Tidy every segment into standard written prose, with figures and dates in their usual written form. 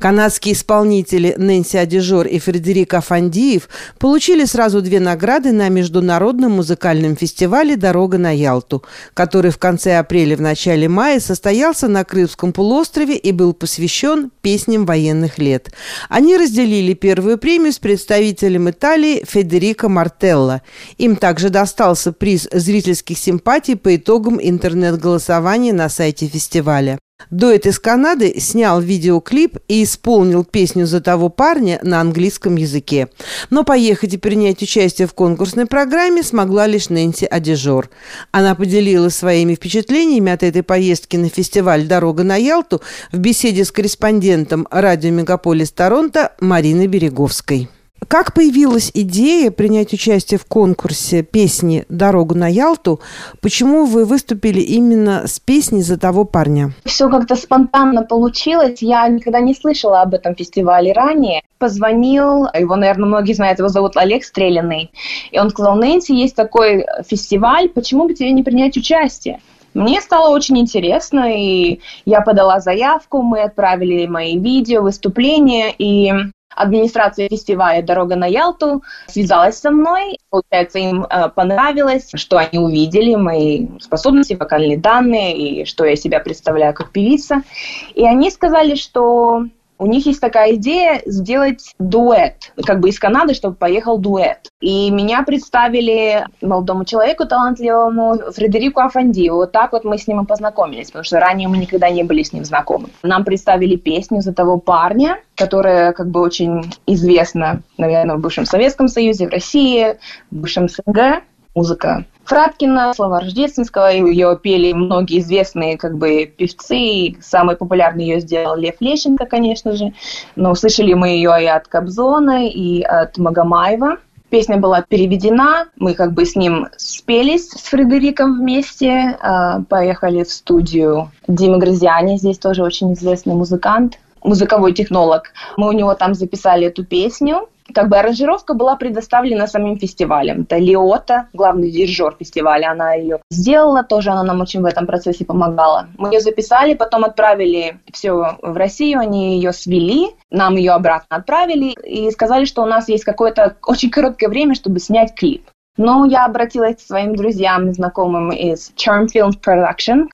Канадские исполнители Нэнси Адижор и Фредерик Афандиев получили сразу 2 награды на международном музыкальном фестивале «Дорога на Ялту», который в конце апреля – в начале мая состоялся на Крымском полуострове и был посвящен песням военных лет. Они разделили первую премию с представителем Италии Федерико Мартелло. Им также достался приз зрительских симпатий по итогам интернет-голосования на сайте фестиваля. Дуэт из Канады снял видеоклип и исполнил песню «За того парня» на английском языке. Но поехать и принять участие в конкурсной программе смогла лишь Нэнси Адижор. Она поделилась своими впечатлениями от этой поездки на фестиваль «Дорога на Ялту» в беседе с корреспондентом радио «Мегаполис Торонто» Мариной Береговской. Как появилась идея принять участие в конкурсе песни «Дорогу на Ялту»? Почему вы выступили именно с песней «За того парня»? Все как-то спонтанно получилось. Я никогда не слышала об этом фестивале ранее. Позвонил, его, наверное, многие знают, его зовут Олег Стреляный. И он сказал: «Нэнси, есть такой фестиваль, почему бы тебе не принять участие?» Мне стало очень интересно, и я подала заявку, мы отправили мои видео, выступления, и администрация фестиваля «Дорога на Ялту» связалась со мной. Получается, им понравилось, что они увидели мои способности, вокальные данные и что я себя представляю как певица. И они сказали, что у них есть такая идея сделать дуэт, как бы из Канады, чтобы поехал дуэт. И меня представили молодому человеку, талантливому Фредерику Афандиеву. Вот так вот мы с ним и познакомились, потому что ранее мы никогда не были с ним знакомы. Нам представили песню «За того парня», которая как бы очень известна, наверное, в бывшем Советском Союзе, в России, в бывшем СНГ. Музыка Фраткина, слова Рождественского, ее пели многие известные как бы певцы, самый популярный ее сделал Лев Лещенко, конечно же, но услышали мы ее и от Кобзона, и от Магомаева. Песня была переведена, мы как бы с ним спелись с Фредериком вместе, поехали в студию Димы Грозиани, здесь тоже очень известный музыкант, музыковой технолог. Мы у него там записали эту песню. Как бы аранжировка была предоставлена самим фестивалем. Это Лиота, главный дирижер фестиваля, она ее сделала, тоже она нам очень в этом процессе помогала. Мы ее записали, потом отправили все в Россию, они ее свели, нам ее обратно отправили и сказали, что у нас есть какое-то очень короткое время, чтобы снять клип. Но я обратилась к своим друзьям и знакомым из Charm Films Production,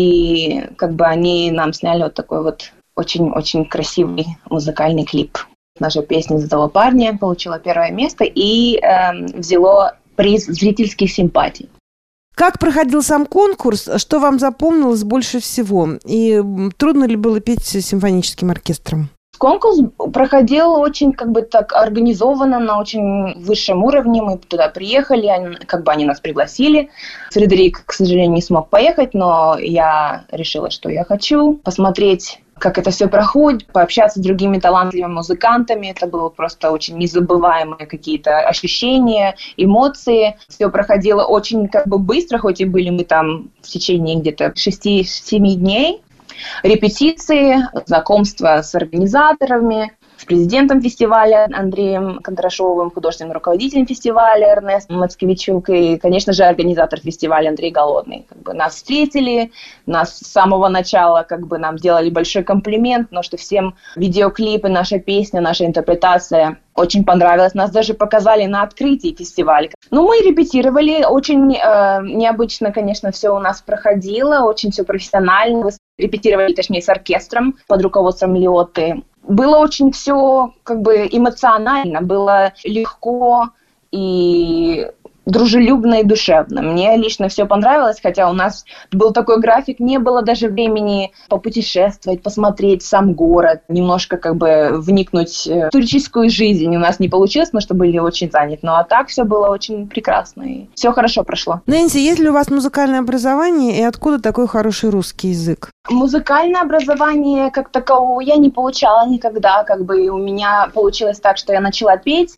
и как бы они нам сняли вот такой вот очень-очень красивый музыкальный клип. Наша песня «За того парня» получила 1 место и взяла приз зрительских симпатий. Как проходил сам конкурс? Что вам запомнилось больше всего? И трудно ли было петь с симфоническим оркестром? Конкурс проходил очень как бы так организованно, на очень высшем уровне. Мы туда приехали, как бы они нас пригласили. Фредерик, к сожалению, не смог поехать, но я решила, что я хочу посмотреть, как это все проходит, пообщаться с другими талантливыми музыкантами. Это было просто очень незабываемые какие-то ощущения, эмоции. Все проходило очень как бы быстро, хоть и были мы там в течение где-то 6-7 дней. Репетиции, знакомства с организаторами, с президентом фестиваля Андреем Кондрашовым, художественным руководителем фестиваля Эрнестом Мацкевичук и, конечно же, организатор фестиваля Андрей Голодный. Как бы нас встретили, нас с самого начала как бы нам сделали большой комплимент, но что всем видеоклипы, наша песня, наша интерпретация очень понравилась. Нас даже показали на открытии фестиваля. Ну, мы репетировали, очень необычно, конечно, все у нас проходило, очень все профессионально. Репетировали, точнее, с оркестром под руководством Лиоты. Было очень все как бы эмоционально, было легко и дружелюбно и душевно. Мне лично все понравилось, хотя у нас был такой график, не было даже времени попутешествовать, посмотреть сам город, немножко как бы вникнуть в туристическую жизнь. У нас не получилось, потому что были очень заняты. Ну а так все было очень прекрасно и все хорошо прошло. Нэнси, есть ли у вас музыкальное образование и откуда такой хороший русский язык? Музыкальное образование как такового я не получала никогда. Как бы у меня получилось так, что я начала петь,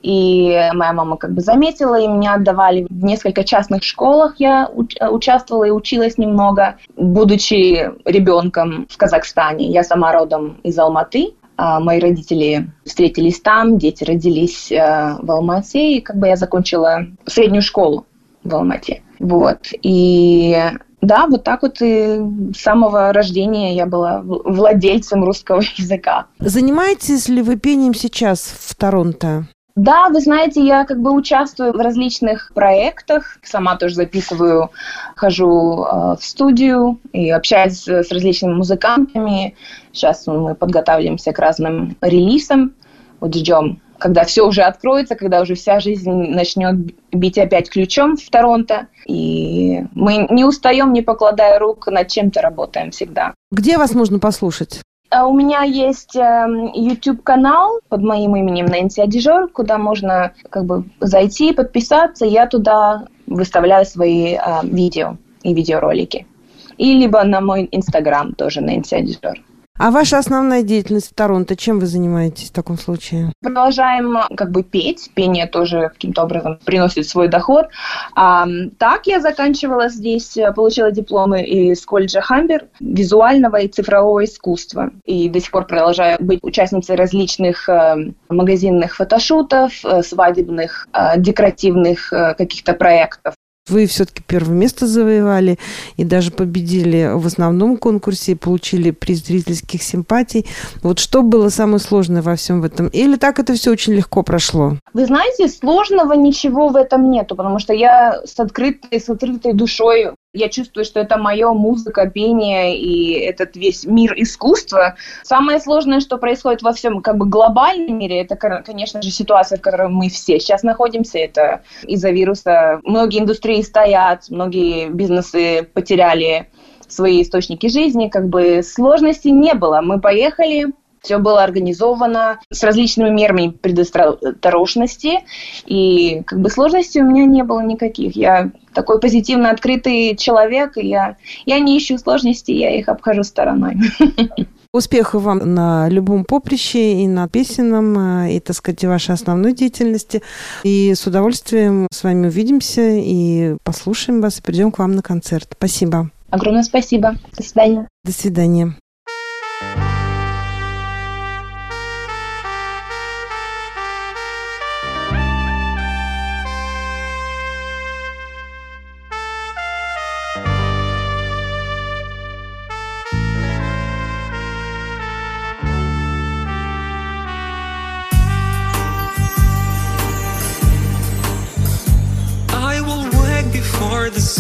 и моя мама как бы заметила, и меня отдавали в несколько частных школах. Я участвовала и училась немного, будучи ребенком в Казахстане. Я сама родом из Алматы. Мои родители встретились там, дети родились в Алмате, и как бы я закончила среднюю школу в Алмате. Вот. И Да, вот так вот и с самого рождения я была владельцем русского языка. Занимаетесь ли вы пением сейчас в Торонто? Да, вы знаете, я участвую в различных проектах, сама тоже записываю, хожу в студию и общаюсь с различными музыкантами. Сейчас мы подготавливаемся к разным релизам. Вот ждем, когда все уже откроется, когда уже вся жизнь начнет бить опять ключом в Торонто. И мы не устаем, не покладая рук, над чем-то работаем всегда. Где вас можно послушать? У меня есть YouTube-канал под моим именем Нэнси Адижор, куда можно зайти, подписаться. Я туда выставляю свои видео и видеоролики. И либо на мой Instagram тоже Нэнси Адижор. А ваша основная деятельность в Торонто, чем вы занимаетесь в таком случае? Продолжаем петь. Пение тоже каким-то образом приносит свой доход. Так я заканчивала здесь, получила дипломы из колледжа Хамбер визуального и цифрового искусства. И до сих пор продолжаю быть участницей различных магазинных фотошутов, свадебных, декоративных каких-то проектов. Вы все-таки первое место завоевали и даже победили в основном конкурсе и получили приз зрительских симпатий. Вот что было самое сложное во всем этом? Или так это все очень легко прошло? Вы знаете, сложного ничего в этом нету, потому что я с открытой душой. Я чувствую, что это моя музыка, пение и этот весь мир искусства. Самое сложное, что происходит во всем глобальном мире, это, конечно же, ситуация, в которой мы все сейчас находимся. Это из-за вируса. Многие индустрии стоят, многие бизнесы потеряли свои источники жизни. Сложностей не было. Мы поехали. Все было организовано с различными мерами предосторожности, и сложностей у меня не было никаких. Я такой позитивно открытый человек, и я не ищу сложностей, я их обхожу стороной. Успехов вам на любом поприще и на песенном, и, так сказать, вашей основной деятельности. И с удовольствием с вами увидимся и послушаем вас, и придем к вам на концерт. Спасибо. Огромное спасибо. До свидания. До свидания. Before the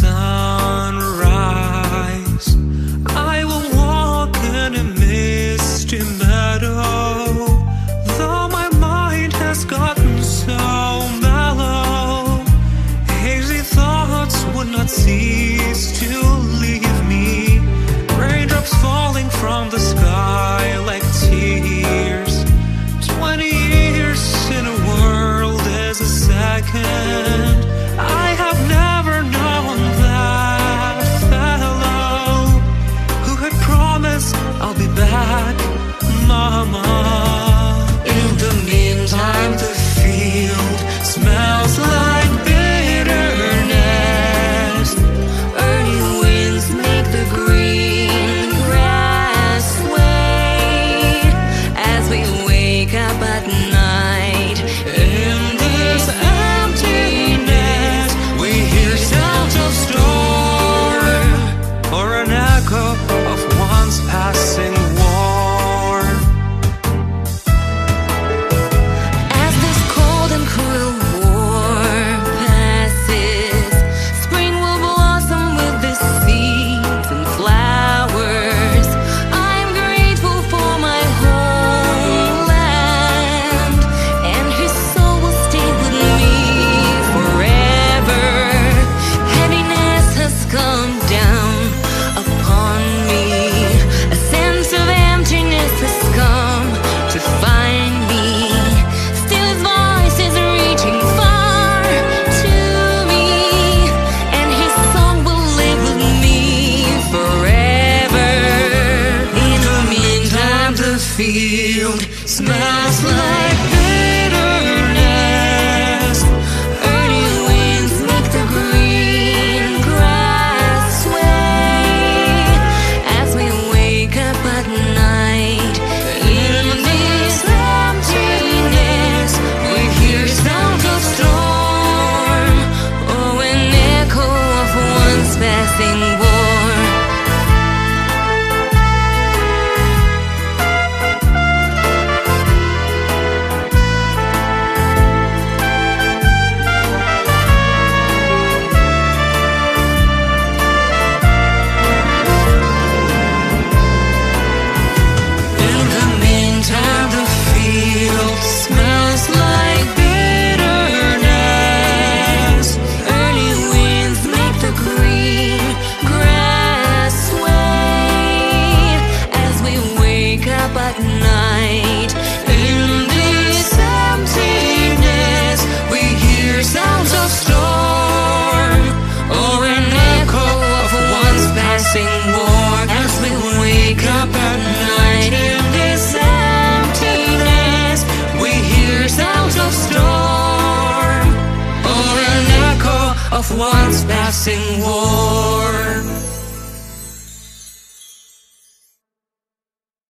sunrise, I will walk in a misty meadow. Though my mind has gotten so mellow, hazy thoughts would not cease to leave me. Raindrops falling from the sky like tears. 20 years in a world is a second. I have never known that fellow who had promised I'll be back, Mama. In the meantime, the field smells like bitterness. Early winds make the green grass sway as we wake up at night in this emptiness. We hear sounds of storm or an echo of once passing war. As this cold and cruel war passes, spring will blossom with the seeds and flowers. I'm grateful for my homeland, and his soul will stay with me forever. Heaviness has come down upon me. A sense of emptiness has come to find me. Still his voice is reaching far to me, and his song will live with me forever. In the meantime, the field smells like bitterness. Early winds make the green grass sway as we wake up at night. In this emptiness, we hear sounds of storm, oh, an echo of once passing war. up at night. In this emptiness, we hear sounds of storm, or an echo of once passing war. As we wake up at night, in this emptiness, we hear sounds of storm, or an echo of once passing war.